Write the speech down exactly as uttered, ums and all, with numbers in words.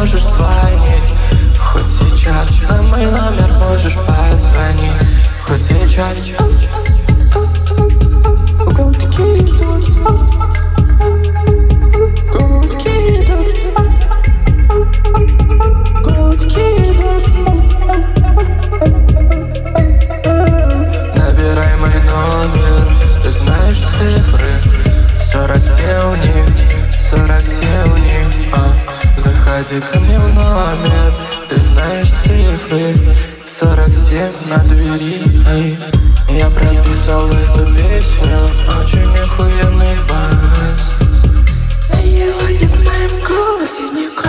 можешь звонить. Хоть сейчас на мой номер можешь позвонить. Хоть сейчас. Набирай мой номер, ты знаешь цифры. Сорок семь у них, сорок семь у них, а. Заходи ко мне в номер, ты знаешь цифры. Сорок семь на двери, эй. Я прописал эту песню, очень охуенный бас. И его нет в моем голосе, никого.